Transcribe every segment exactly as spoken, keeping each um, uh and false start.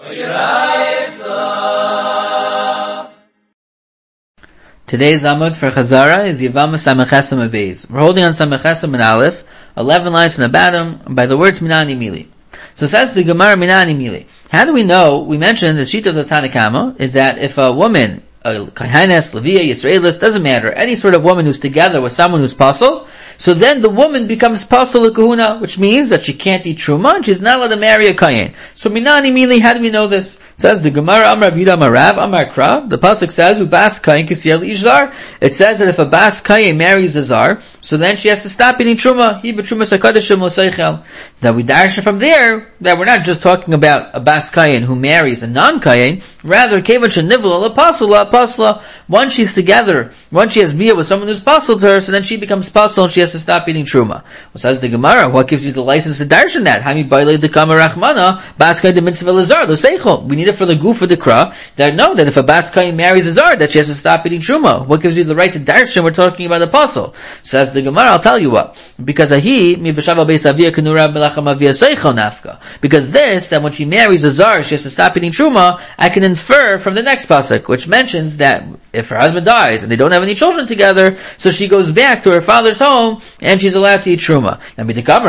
Today's Amud for Chazara is Yevama Samachesam Abayz. We're holding on Samachesam and Aleph, eleven lines from the bottom, by the words Minani Mili. So it says the Gemara Minani Mili. How do we know? We mentioned the sheet of the Tanakama is that if a woman, a Kahanes, Leviya, Yisraelis, doesn't matter, any sort of woman who's together with someone who's pasul, so then the woman becomes pasul l'kahuna, which means that she can't eat truma, and she's not allowed to marry a kayin. So Minani Mili, how do we know this? It says the Gemara Amar Yehuda Marav Amar Kra. The pasuk says Ubas kayin kisiyel ishzar. It says that if a bas kayin marries a zar, so then she has to stop eating truma. He b'truma sakadashim l'seichel. That we darshan from there that we're not just talking about a bas kayin who marries a non kayin. Rather, kevan shenivla lapasla pasla. Once she's together, once she has bia with someone who's pasul to her, so then she becomes pasul and she has to stop eating truma. Well, says the Gemara, what gives you the license to darshan that? Hami baile dekama rachmana bas kayin de mitzvah lazar l'seichel. We need it for the goof of the kra, that know that if a bas kayin marries a zar, that she has to stop eating truma. What gives you the right to darshan? We're talking about the pasul. Says the Gemara, I'll tell you what. Because ahi mi b'shav beis avia kenura belacham avia seichel nafka. Because this, that when she marries a zar, she has to stop eating truma, I can infer from the next pasuk, which mentions that if her husband dies and they don't have any children together, so she goes back to her father's home and she's allowed to eat truma. Now,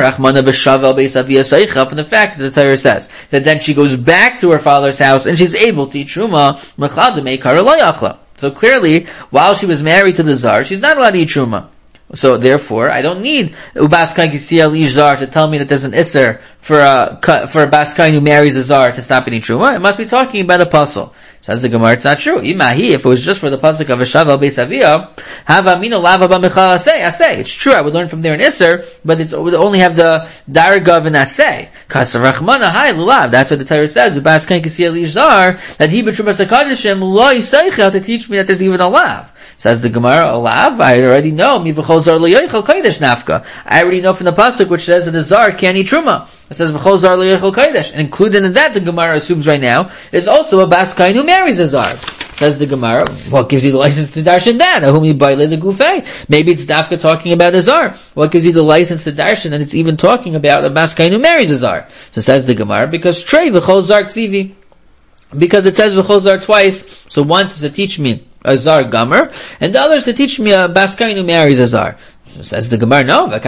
from the fact that the Torah says that then she goes back to her father's house and she's able to eat truma, so clearly, while she was married to the zar, she's not allowed to eat truma. So therefore, I don't need Ubas Kain Kisiyel Ish Zar to tell me that there's an Isser for a for a Bas Kain who marries a Zar to stop eating truma. It must be talking about a puzzle. Says the Gemara, it's not true. Imahi, if it was just for the pasuk of Veshav al Beis Avia, have amino lava ba mechal asay. Asay. It's true. I would learn from there an Isser, but it's, it would only have the darga of an asay. Kasar Rachmana hai lulav. That's what the Torah says. Ubas Kain Kisiyel Ish Zar that he b'trumas hakadashim lo yisaychel to teach me that there's even a lav. Says the Gemara, a lav. I already know. Mi b'chol zar lo yochel kodesh nafka. I already know from the pasuk which says that the zar can't eat truma. It says v'chol zar lo yochel kodesh, and included in that, the Gemara assumes right now is also a bas kain who marries a zar. Says the Gemara, what gives you the license to darshan that? Ahumi baile the gufay. Maybe it's dafka talking about a zar. What gives you the license to darshan and it's even talking about a bas kain who marries a zar? So says the Gemara, because trey v'chol zar ksivi. Because it says v'chol zar twice, so once is to teach me a zar gomer, and the other is to teach me a bas kain who marries a zar. Says the Gemara, no, I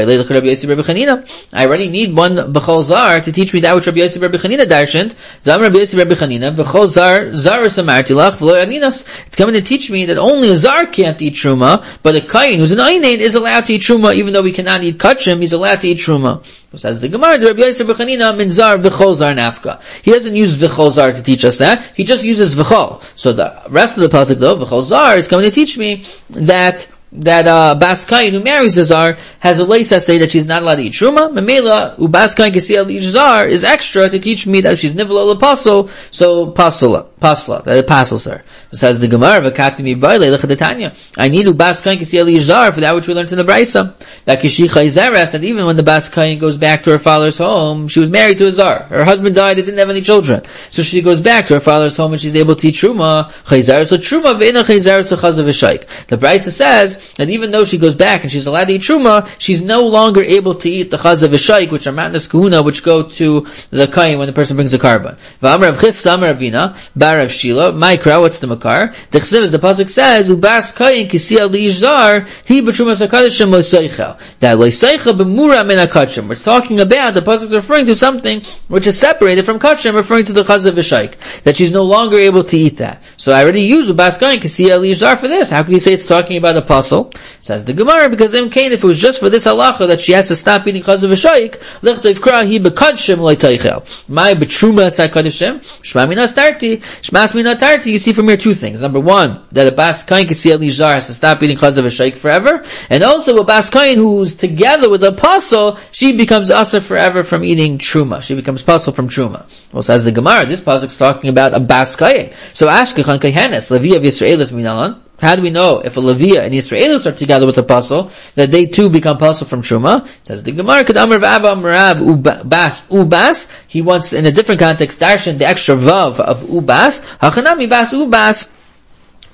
already need one b'chol zar to teach me that which Rabbi Yosef Rabbi Chanina darshant. Rabbi Yosef Rabbi Chanina b'chol zar zar samarti lach v'lo yaninas. It's coming to teach me that only a zar can't eat truma, but a kain who's an einain is allowed to eat truma, even though he cannot eat kachim, he's allowed to eat truma. Says the Gemara, Rabbi Yosef Rabbi Chanina min zar v'chol zar nafka. He doesn't use v'chol zar to teach us that. He just uses v'chol. So the rest of the pasuk though, v'chol zar is coming to teach me that that uh, Bas Kain who marries a zar has a leisa say that she's not allowed to eat truma. Memela Ubas Kain Kisiyel Ish Zar is extra to teach me that she's nivla l'pasul, so pasula, pasla, that it pasels her. So says the Gemara, v'katimi baile l'chadetanya. I need Ubas Kain Kisiyel Ish Zar for that which we learned in the Brisa. That kishicha izeres, that even when the Bas Kain goes back to her father's home, she was married to a zar. Her husband died, they didn't have any children. So she goes back to her father's home and she's able to eat truma. Chayzer so truma v'ina chayzer so chazav v'shaik. The Brisa says and even though she goes back and she's allowed to eat truma, she's no longer able to eat the chazav v'shaik, which are matnas kahuna, which go to the kain when the person brings a carbon. V'amar Rav Chisda Amar Ravina bar Rav Shila Maikra. What's the makar? The chsiv, the pasuk says ubas kain kisiyel liish zar he b'trumas hakadashim loisaychel. That loisaychel b'mura min hakadashim. We're talking about the pasuk is referring to something which is separated from kadashim, referring to the chazav v'shaik, that she's no longer able to eat that. So I already used ubas kain kisiyel liish zar for this. How can you say it's talking about a pasuk? Says the Gemara, because in Cain, if it was just for this halacha that she has to stop eating chazav v'shaik, l'chtayv kra hi bekadshim loitaychel. My betruma sakadishim shma mina tarti shmas mina tarti. You see from here two things. Number one, that a bas kain kisiyel liish zar has to stop eating chazav v'shaik forever, and also a bas kain who's together with a pasal, she becomes asa forever from eating truma. She becomes pasal from truma. Well, says the Gemara, this pasuk is talking about a bas kain. So ashkechan kaihanes levi of Yisraelis minalan. How do we know if a Leviya and Yisraelis are together with a pasal that they too become pasal from truma? Says the Gemara, Kadamar v'Abba Merav ubas ubas. He wants in a different context darshan the extra vav of ubas. Hachanami bas ubas.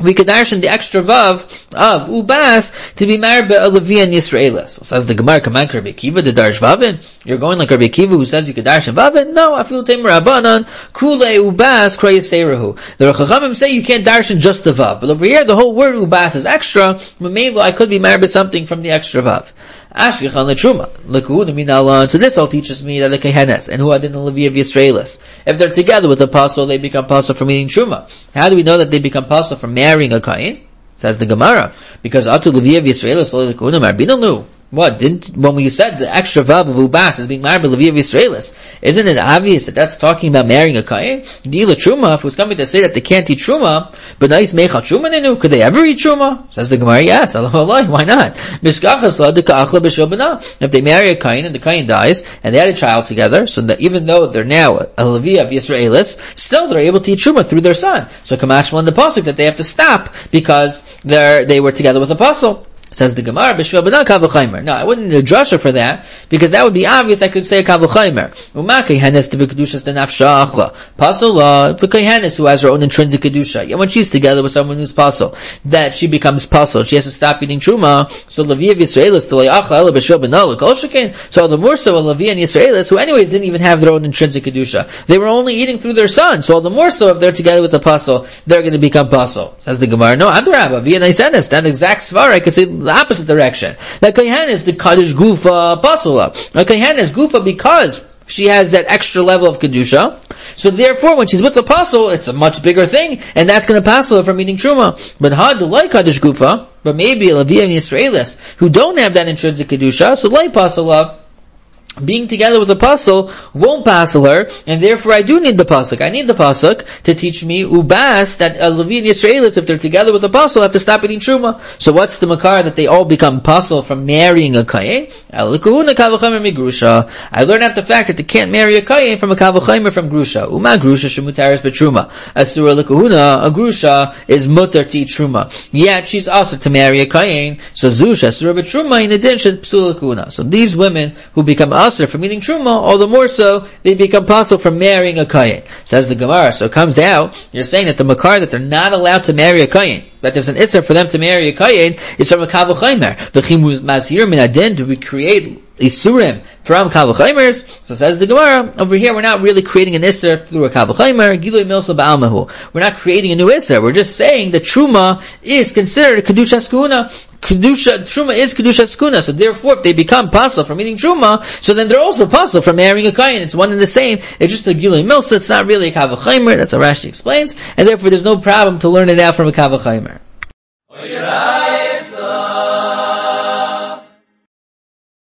we could darshan the extra vav of ubas to be married by a Levi and Yisraelis. So says the Gemara, come on, Rabbi Akiva, the darsh vavin. You're going like Rabbi Akiva who says you could darshan vavin? No, I feel tamer abanan kule ubas krayaserahu. The Chachamim say you can't darshan just the vav, but over here the whole word ubas is extra. But maybe I could be married by something from the extra vav. Ashkechan letruma. Lekehuna minalan. So this all teaches me that the kehenes and who are in the Levi of Yisraelis, if they're together with a apostle, they become apostle from eating truma. How do we know that they become apostle from marrying a kain? Says the Gemara, because atu Levi of Yisraelis lo lekehuna marbinanu. What didn't when we said the extra vav of ubas is being married by Levi of Yisraelis? Isn't it obvious that that's talking about marrying a kain? Dila truma. If it was coming to say that they can't eat truma, but nice mecha truma nenu, could they ever eat truma? Says the Gemara, yes. Allah, why not? If they marry a kain and the kain dies and they had a child together, so that even though they're now a Levi of Yisraelis, still they're able to eat truma through their son. So Kamash won the pasuk that they have to stop because they they were together with apostle. Says the Gemara, B'shvil b'na kavachaymer. No, I wouldn't need a drasha for that, because that would be obvious. I could say kavachaymer. Umakay hanes to be kedushas the nafsha achla. Pasal law, the kayhanes who has her own intrinsic kedusha. And when she's together with someone who's pasal, that she becomes pasal, she has to stop eating truma. So Levi of Yisraelis to achla ela b'shvil b'na l'kol shekin. So the more so a Levi and Yisraelis, who anyways didn't even have their own intrinsic kedusha, they were only eating through their son. So all the more so if they're together with the pasal, they're going to become pasal. Says the Gemara, no, adrabah, via naisenes, that exact svar I could say the opposite direction. That Kayhan is the Kaddish Gufa Pasula. Now Kayhan is Gufa because she has that extra level of Kedusha. So therefore, when she's with the apostle, it's a much bigger thing, and that's going to pass her from eating Truma. But had the like Kaddish Gufa, but maybe a Levi and Yisraelis, who don't have that intrinsic Kedusha, so like Pasula, being together with the pasuk won't passel her, and therefore I do need the pasuk. I need the pasuk to teach me ubas that a Levi and Yisraelis, if they're together with the pasuk, have to stop eating truma. So what's the makar that they all become pasuk from marrying a kayin? I learned out the fact that they can't marry a kayin from a kavachimer from grusha. Uma grusha shemutaris betruma. Asura lekahuna, a grusha is mutar to eat truma. Yet she's also to marry a kayin. So zusha asura betruma in addition psul lekahuna. So these women who become asur from eating truma, all the more so they become possible from marrying a kayin. Says the Gemara. So it comes out, you're saying that the makar that they're not allowed to marry a kayin, that there's an isser for them to marry a kayin, is from a kavachimer. V'chimu mazhir min adin, do we create isurim from kavachaimers? So says the Gemara, over here we're not really creating an isser through a kavachimer. Gilui milsa ba'almahu. We're not creating a new isser. We're just saying that truma is considered a kedushas kuna. Kedusha, truma is kedushas kuna. So therefore, if they become pasal from eating truma, so then they're also pasal from marrying a kayin. It's one and the same. It's just a gilui milsa. It's not really a kavachimer. That's how Rashi explains, and therefore there's no problem to learn it out from a kavachimer.